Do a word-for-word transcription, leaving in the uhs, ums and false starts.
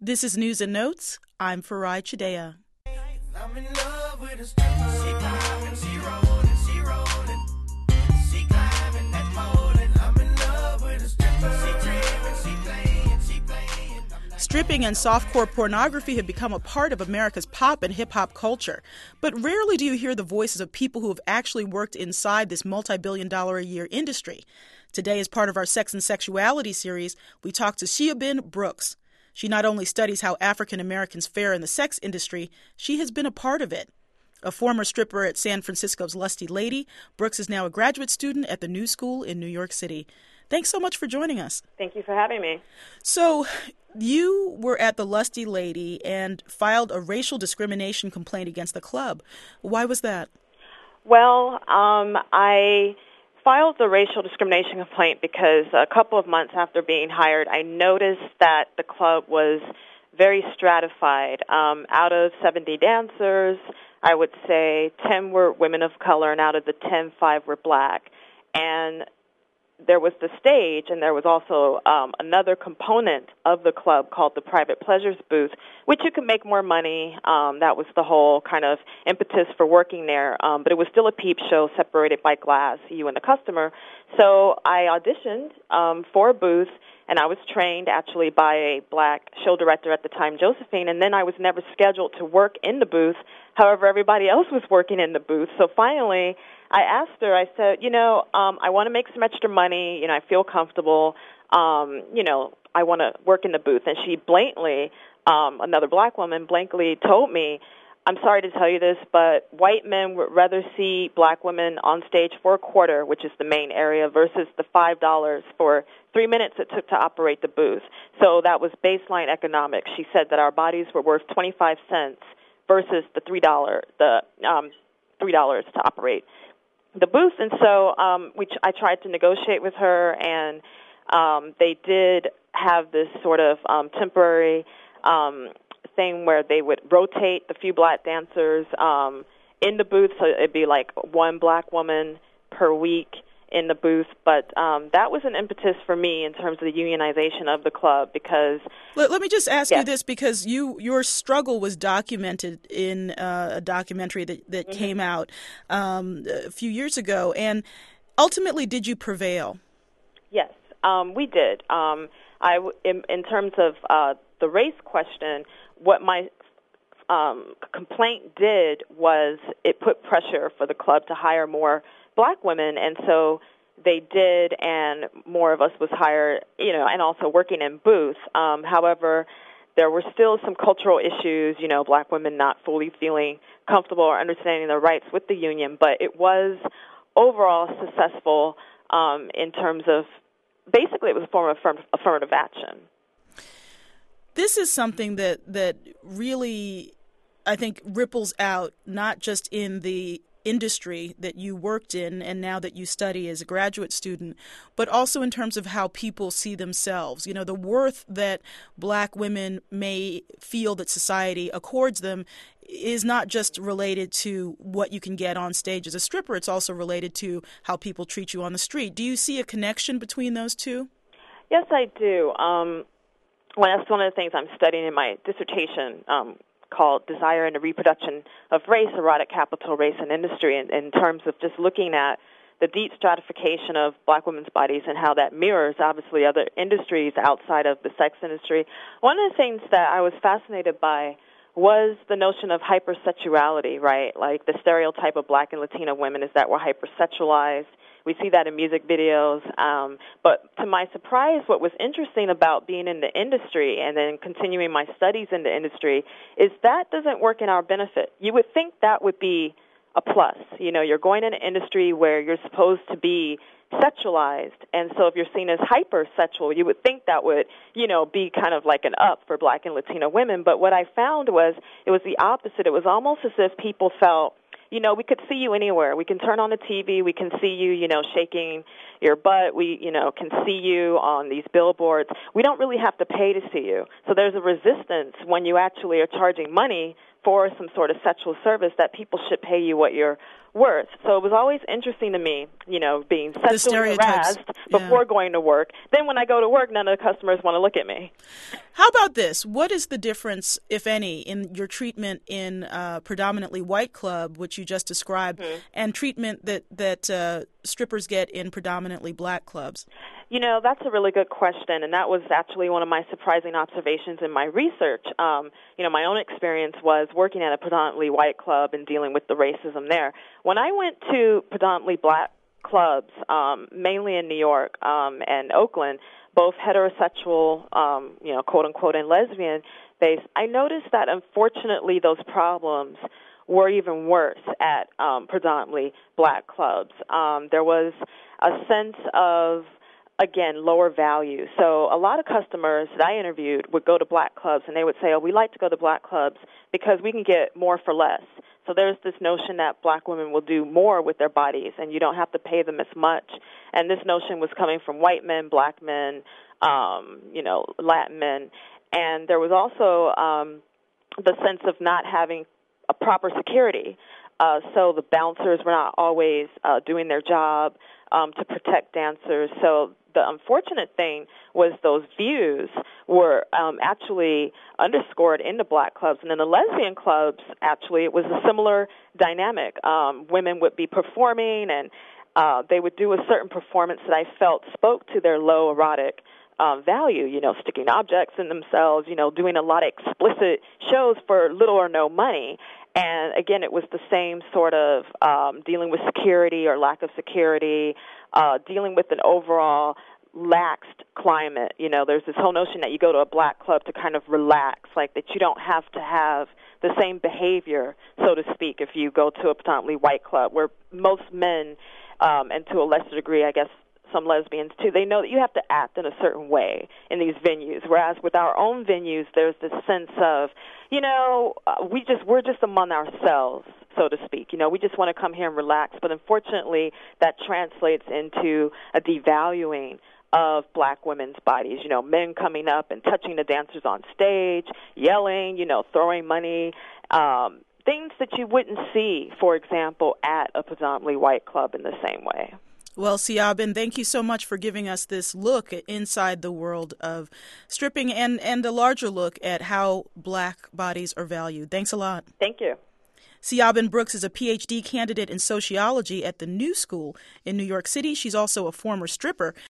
This is News and Notes. I'm Farai Chidea. I'm in love with a stripper. She climbing, she rolling, she rolling. She climbing that pole, and I'm in love with a stripper. She tripping, she playing, she playing. Stripping and softcore pornography have become a part of America's pop and hip-hop culture. But rarely do you hear the voices of people who have actually worked inside this multi-billion dollar a year industry. Today, as part of our Sex and Sexuality series, we talk to Shia Brooks. She not only studies how African Americans fare in the sex industry, she has been a part of it. A former stripper at San Francisco's Lusty Lady, Brooks is now a graduate student at the New School in New York City. Thanks so much for joining us. Thank you for having me. So, you were at the Lusty Lady and filed a racial discrimination complaint against the club. Why was that? Well, um, I filed the racial discrimination complaint because a couple of months after being hired, I noticed that the club was very stratified. Um, out of seventy dancers, I would say ten were women of color, and out of the ten, five were black. And there was the stage, and there was also um, another component of the club called the private pleasures booth, which you could make more money. Um, that was the whole kind of impetus for working there. Um, but it was still a peep show separated by glass, you and the customer. So I auditioned um, for a booth, and I was trained actually by a black show director at the time, Josephine, and then I was never scheduled to work in the booth. However, everybody else was working in the booth. So finally, I asked her, I said, you know, um, I want to make some extra money. You know, I feel comfortable. Um, you know, I want to work in the booth. And she blatantly, um, another black woman, blankly told me, I'm sorry to tell you this, but white men would rather see black women on stage for a quarter, which is the main area, versus the five dollars for three minutes it took to operate the booth. So that was baseline economics. She said that our bodies were worth twenty-five cents versus the three dollars, the um, three dollars to operate the booth. And so um, we I tried to negotiate with her, and um, they did have this sort of um, temporary um, thing where they would rotate the few black dancers um, in the booth, so it'd be like one black woman per week in the booth. But um, that was an impetus for me in terms of the unionization of the club, because Let, let me just ask yes. you this, because you your struggle was documented in uh, a documentary that, that Mm-hmm. came out um, a few years ago. And ultimately, did you prevail? Yes, um, we did. Um, I, in, in terms of uh, the race question, what my um, complaint did was it put pressure for the club to hire more black women, and so they did, and more of us was hired, you know, and also working in booths. Um, however, there were still some cultural issues, you know, black women not fully feeling comfortable or understanding their rights with the union, but it was overall successful um, in terms of, basically it was a form of affirm- affirmative action. This is something that, that really, I think, ripples out not just in the industry that you worked in and now that you study as a graduate student, but also in terms of how people see themselves. You know, the worth that black women may feel that society accords them is not just related to what you can get on stage as a stripper. It's also related to how people treat you on the street. Do you see a connection between those two? Yes, I do. Um, well, that's one of the things I'm studying in my dissertation, um, called Desire and the Reproduction of Race, Erotic Capital, Race, and Industry, in, in terms of just looking at the deep stratification of black women's bodies and how that mirrors, obviously, other industries outside of the sex industry. One of the things that I was fascinated by was the notion of hypersexuality, right? Like the stereotype of black and Latina women is that we're hypersexualized. We see that in music videos. Um, but to my surprise, what was interesting about being in the industry and then continuing my studies in the industry is that doesn't work in our benefit. You would think that would be a plus. You know, you're going in an industry where you're supposed to be sexualized, and so if you're seen as hypersexual, you would think that would, you know, be kind of like an up for black and Latino women. But what I found was it was the opposite. It was almost as if people felt, you know, we could see you anywhere. We can turn on the T V. We can see you, you know, shaking your butt. We, you know, can see you on these billboards. We don't really have to pay to see you. So there's a resistance when you actually are charging money for some sort of sexual service, that people should pay you what you're worth. So it was always interesting to me, you know, being sexually harassed yeah. before going to work. Then when I go to work, none of the customers want to look at me. How about this? What is the difference, if any, in your treatment in uh, predominantly white club, which you just described, mm-hmm. and treatment that, that uh, strippers get in predominantly black clubs? You know, that's a really good question, and that was actually one of my surprising observations in my research. Um, you know, my own experience was working at a predominantly white club and dealing with the racism there. When I went to predominantly black clubs, um, mainly in New York um, and Oakland, both heterosexual, um, you know, quote-unquote, and lesbian-based, I noticed that, unfortunately, those problems were even worse at um, predominantly black clubs. Um, there was a sense of, again, lower value. So a lot of customers that I interviewed would go to black clubs, and they would say, oh, we like to go to black clubs because we can get more for less. So there's this notion that black women will do more with their bodies, and you don't have to pay them as much. And this notion was coming from white men, black men, um, you know, Latin men. And there was also um, the sense of not having a proper security. Uh, so the bouncers were not always uh, doing their job um, to protect dancers. So the unfortunate thing was those views were um, actually underscored in the black clubs. And in the lesbian clubs, actually, it was a similar dynamic. Um, women would be performing, and uh, they would do a certain performance that I felt spoke to their low erotic uh, value, you know, sticking objects in themselves, you know, doing a lot of explicit shows for little or no money. And, again, it was the same sort of um, dealing with security or lack of security, uh, dealing with an overall laxed climate. You know, there's this whole notion that you go to a black club to kind of relax, like that you don't have to have the same behavior, so to speak, if you go to a predominantly white club, where most men, um, and to a lesser degree, I guess, some lesbians too, they know that you have to act in a certain way in these venues. Whereas with our own venues, there's this sense of, you know, uh, we just we're just among ourselves, so to speak. You know, we just want to come here and relax. But unfortunately, that translates into a devaluing of black women's bodies. You know, men coming up and touching the dancers on stage, yelling, you know, throwing money. Um, things that you wouldn't see, for example, at a predominantly white club in the same way. Well, Siabin, thank you so much for giving us this look inside the world of stripping and, and a larger look at how black bodies are valued. Thanks a lot. Thank you. Siabin Brooks is a P H D candidate in sociology at the New School in New York City. She's also a former stripper.